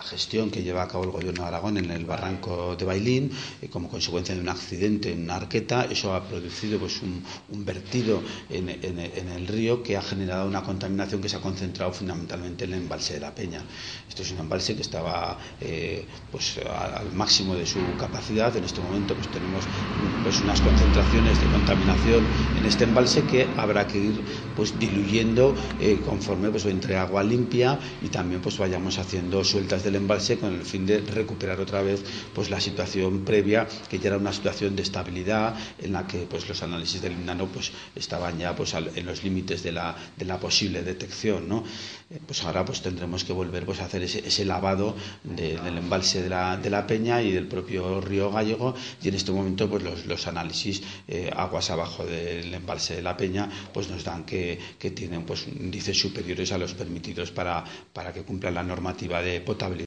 gestión que lleva a cabo el Gobierno de Aragón en el barranco de Bailín, como consecuencia de un accidente en una arqueta. Eso ha producido pues un vertido en el río que ha generado una contaminación que se ha concentrado fundamentalmente en el embalse de la Peña. Esto es un embalse que estaba pues al máximo de su capacidad. En este momento pues tenemos pues unas concentraciones de contaminación en este embalse que habrá que ir pues diluyendo conforme pues entre agua limpia y también pues vayamos haciendo sueltas del embalse con el fin de recuperar otra vez pues la situación previa, que ya era una situación de estabilidad en la que pues los análisis del lindano pues estaban ya pues en los límites de la posible detección, ¿no? Pues ahora pues tendremos que volver pues a hacer ese lavado del embalse de la Peña y del propio río Gállego, y en este momento pues los análisis aguas abajo del embalse de la Peña pues nos dan que tienen pues índices superiores a los permitidos para que cumplan la normativa de potabilidad